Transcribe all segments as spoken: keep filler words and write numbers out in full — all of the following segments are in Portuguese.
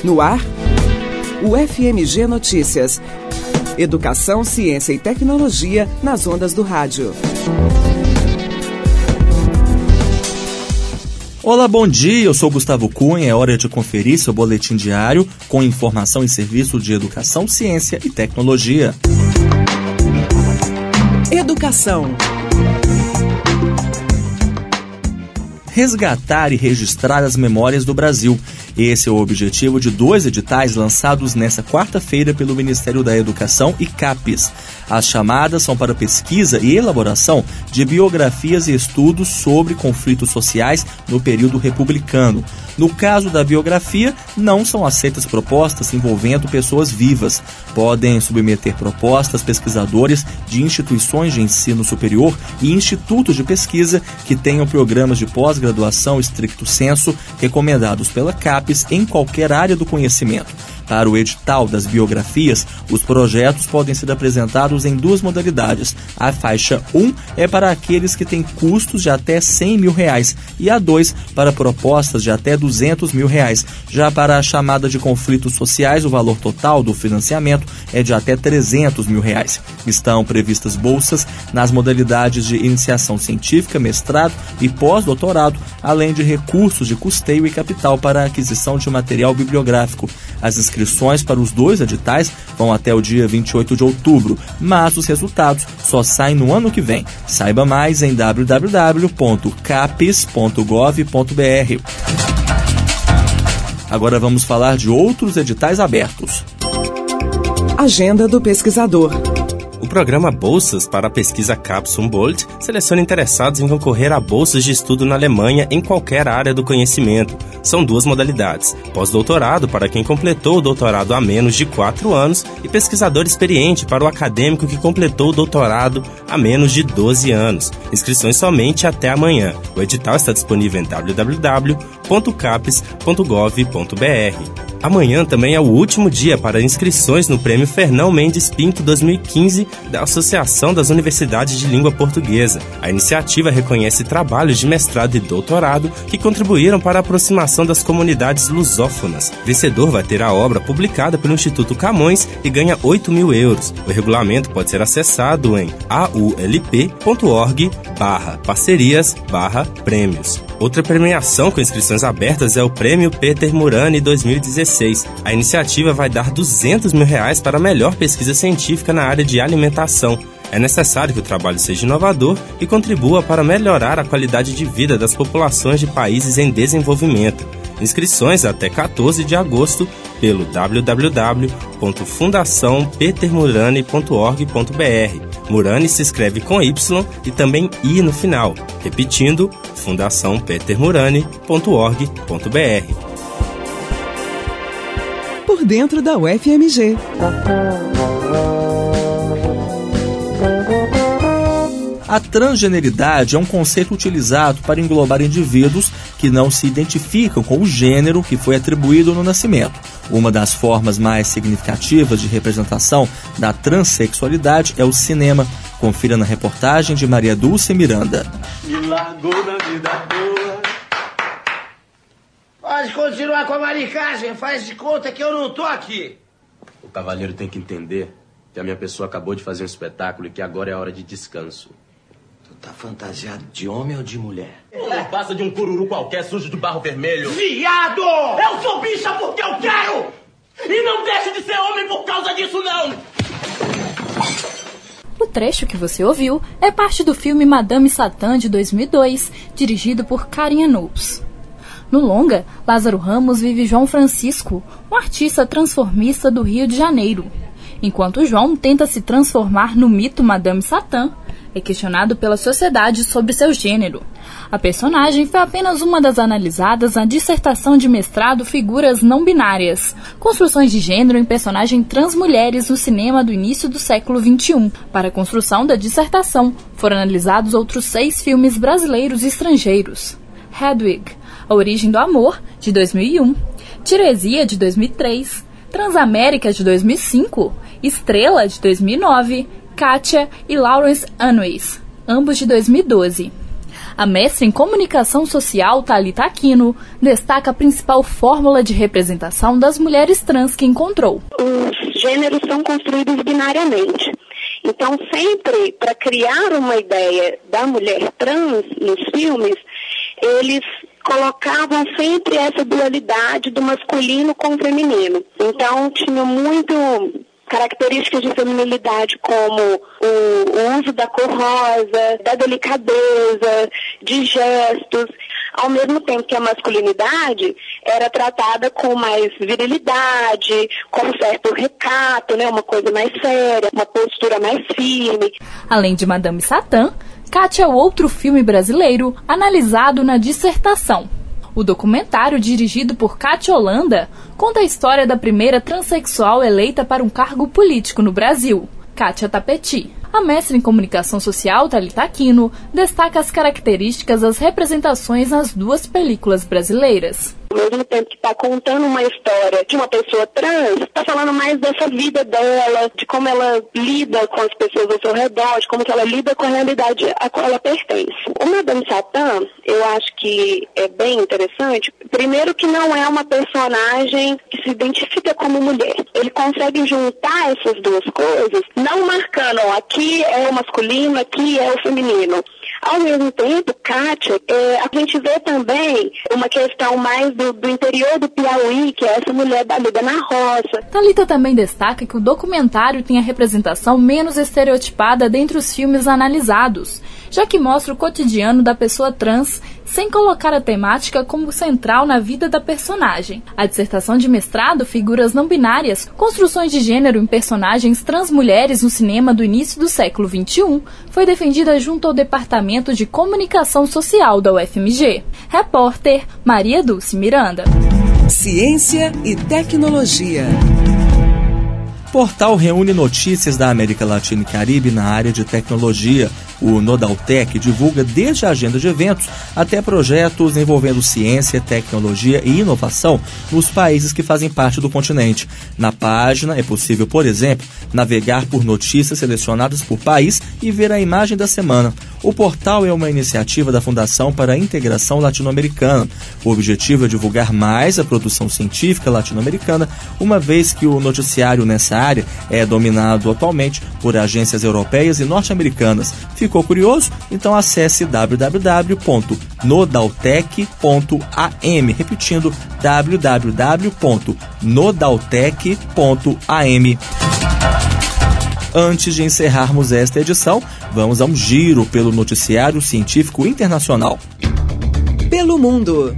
No ar, o F M G Notícias. Educação, ciência e tecnologia nas ondas do rádio. Olá, bom dia, eu sou Gustavo Cunha, é hora de conferir seu boletim diário com informação e serviço de educação, ciência e tecnologia. Educação. Resgatar e registrar as memórias do Brasil. Esse é o objetivo de dois editais lançados nesta quarta-feira pelo Ministério da Educação e CAPES. As chamadas são para pesquisa e elaboração de biografias e estudos sobre conflitos sociais no período republicano. No caso da biografia, não são aceitas propostas envolvendo pessoas vivas. Podem submeter propostas pesquisadores de instituições de ensino superior e institutos de pesquisa que tenham programas de pós-graduação stricto sensu recomendados pela CAPES em qualquer área do conhecimento. Para o edital das biografias, os projetos podem ser apresentados em duas modalidades. A faixa um é para aqueles que têm custos de até cem mil reais e a dois para propostas de até duzentos mil reais. Já para a chamada de conflitos sociais, o valor total do financiamento é de até trezentos mil reais. Estão previstas bolsas nas modalidades de iniciação científica, mestrado e pós-doutorado, além de recursos de custeio e capital para a aquisição de material bibliográfico. As inscrições para os dois editais vão até o dia vinte e oito de outubro, mas os resultados só saem no ano que vem. Saiba mais em w w w ponto capes ponto gov ponto b r. Agora vamos falar de outros editais abertos. Agenda do pesquisador. O programa Bolsas para a pesquisa CAPES Humboldt seleciona interessados em concorrer a bolsas de estudo na Alemanha em qualquer área do conhecimento. São duas modalidades: pós-doutorado para quem completou o doutorado há menos de quatro anos e pesquisador experiente para o acadêmico que completou o doutorado há menos de doze anos. Inscrições somente até amanhã. O edital está disponível em w w w ponto capes ponto gov ponto b r. Amanhã também é o último dia para inscrições no Prêmio Fernão Mendes Pinto dois mil e quinze da Associação das Universidades de Língua Portuguesa. A iniciativa reconhece trabalhos de mestrado e doutorado que contribuíram para a aproximação das comunidades lusófonas. O vencedor vai ter a obra publicada pelo Instituto Camões e ganha oito mil euros. O regulamento pode ser acessado em aulp.org barra parcerias barra prêmios. Outra premiação com inscrições abertas é o Prêmio Peter Murani dois mil e dezesseis. A iniciativa vai dar duzentos mil reais para a melhor pesquisa científica na área de alimentação. É necessário que o trabalho seja inovador e contribua para melhorar a qualidade de vida das populações de países em desenvolvimento. Inscrições até quatorze de agosto pelo w w w ponto fundação peter murani ponto org ponto b r. Murani se escreve com Y e também I no final. Repetindo, fundação peter murani ponto org ponto b r. Por dentro da U F M G. A transgeneridade é um conceito utilizado para englobar indivíduos que não se identificam com o gênero que foi atribuído no nascimento. Uma das formas mais significativas de representação da transexualidade é o cinema. Confira na reportagem de Maria Dulce Miranda. Me largou na vida boa. Pode continuar com a maricagem, faz de conta que eu não tô aqui. O cavalheiro tem que entender que a minha pessoa acabou de fazer um espetáculo e que agora é a hora de descanso. Tu tá fantasiado de homem ou de mulher? Não passa de um cururu qualquer sujo de barro vermelho. Viado! Eu sou bicha porque eu quero! E não deixo de ser homem por causa disso, não! O trecho que você ouviu é parte do filme Madame Satã, de dois mil e dois, dirigido por Karin Knowles. No longa, Lázaro Ramos vive João Francisco, um artista transformista do Rio de Janeiro. Enquanto João tenta se transformar no mito Madame Satã, é questionado pela sociedade sobre seu gênero. A personagem foi apenas uma das analisadas na dissertação de mestrado Figuras Não Binárias, construções de gênero em personagens transmulheres no cinema do início do século vinte e um. Para a construção da dissertação, foram analisados outros seis filmes brasileiros e estrangeiros. Hedwig, A Origem do Amor, de dois mil e um, Tiresia, de dois mil e três, Transamérica, de dois mil e cinco, Estrela, de dois mil e nove, Kátia e Lawrence Anyways, ambos de dois mil e doze. A mestra em comunicação social, Thalita Aquino, destaca a principal fórmula de representação das mulheres trans que encontrou. Os gêneros são construídos binariamente. Então, sempre para criar uma ideia da mulher trans nos filmes, eles colocavam sempre essa dualidade do masculino com o feminino. Então, tinha muito características de feminilidade como o, o uso da cor rosa, da delicadeza, de gestos, ao mesmo tempo que a masculinidade era tratada com mais virilidade, com um certo recato, né, uma coisa mais séria, uma postura mais firme. Além de Madame Satã, Kátia é outro filme brasileiro analisado na dissertação. O documentário, dirigido por Kátia Holanda, conta a história da primeira transexual eleita para um cargo político no Brasil, Kátia Tapeti. A mestra em comunicação social, Thalita Aquino, destaca as características das representações nas duas películas brasileiras. Ao mesmo tempo que está contando uma história de uma pessoa trans, está falando mais dessa vida dela, de como ela lida com as pessoas ao seu redor, de como que ela lida com a realidade a qual ela pertence. O Madame Satã, eu acho que é bem interessante. Primeiro que não é uma personagem que se identifica como mulher. Ele consegue juntar essas duas coisas, não marcando, ó, aqui é o masculino, aqui é o feminino. Ao mesmo tempo, Kátia, é, a gente vê também uma questão mais do, do interior do Piauí, que é essa mulher da vida na roça. Thalita também destaca que o documentário tem a representação menos estereotipada dentre os filmes analisados, já que mostra o cotidiano da pessoa trans, sem colocar a temática como central na vida da personagem. A dissertação de mestrado, Figuras Não Binárias, Construções de Gênero em Personagens Transmulheres no Cinema do Início do Século vinte e um, foi defendida junto ao Departamento de Comunicação Social da U F M G. Repórter Maria Dulce Miranda. Ciência e tecnologia. O portal reúne notícias da América Latina e Caribe na área de tecnologia. O Nodaltec divulga desde a agenda de eventos até projetos envolvendo ciência, tecnologia e inovação nos países que fazem parte do continente. Na página é possível, por exemplo, navegar por notícias selecionadas por país e ver a imagem da semana. O portal é uma iniciativa da Fundação para a Integração Latino-Americana. O objetivo é divulgar mais a produção científica latino-americana, uma vez que o noticiário nessa área é dominado atualmente por agências europeias e norte-americanas. Ficou curioso? Então acesse w w w ponto nodaltec ponto a m, repetindo w w w ponto nodaltec ponto a m. Antes de encerrarmos esta edição, vamos a um giro pelo noticiário científico internacional. Pelo mundo.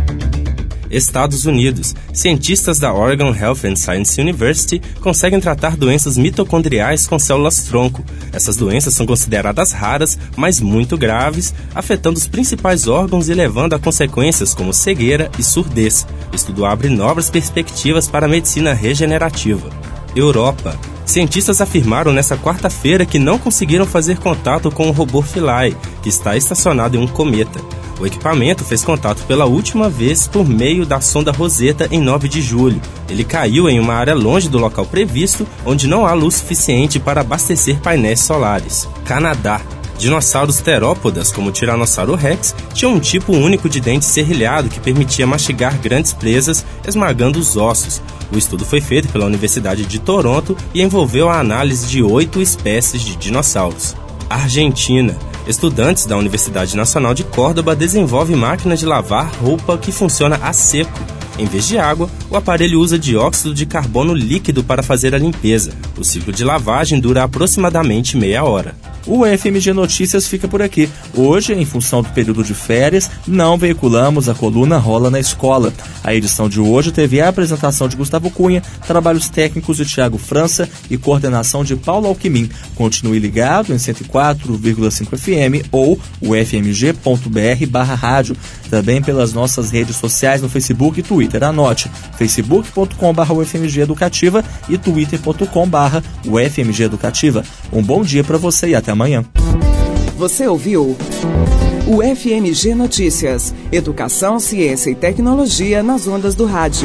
Estados Unidos. Cientistas da Oregon Health and Science University conseguem tratar doenças mitocondriais com células-tronco. Essas doenças são consideradas raras, mas muito graves, afetando os principais órgãos e levando a consequências como cegueira e surdez. O estudo abre novas perspectivas para a medicina regenerativa. Europa. Cientistas afirmaram nesta quarta-feira que não conseguiram fazer contato com o robô Philae, que está estacionado em um cometa. O equipamento fez contato pela última vez por meio da sonda Rosetta em nove de julho. Ele caiu em uma área longe do local previsto, onde não há luz suficiente para abastecer painéis solares. Canadá. Dinossauros terópodas, como o Tiranossauro Rex, tinham um tipo único de dente serrilhado que permitia mastigar grandes presas, esmagando os ossos. O estudo foi feito pela Universidade de Toronto e envolveu a análise de oito espécies de dinossauros. Argentina. Estudantes da Universidade Nacional de Córdoba desenvolvem máquina de lavar roupa que funciona a seco. Em vez de água, o aparelho usa dióxido de carbono líquido para fazer a limpeza. O ciclo de lavagem dura aproximadamente meia hora. O U F M G Notícias fica por aqui. Hoje, em função do período de férias, não veiculamos a coluna Rola na Escola. A edição de hoje teve a apresentação de Gustavo Cunha, trabalhos técnicos de Thiago França e coordenação de Paulo Alquimim. Continue ligado em cento e quatro vírgula cinco F M ou ufmg ponto br barra rádio. Também pelas nossas redes sociais no Facebook e Twitter. Anote facebook ponto com barra U F M G Educativa e twitter ponto com barra U F M G Educativa. Um bom dia para você e até amanhã. Você ouviu o F M G Notícias, educação, ciência e tecnologia nas ondas do rádio.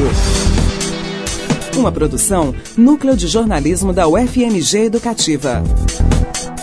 Uma produção, Núcleo de Jornalismo da U F M G Educativa.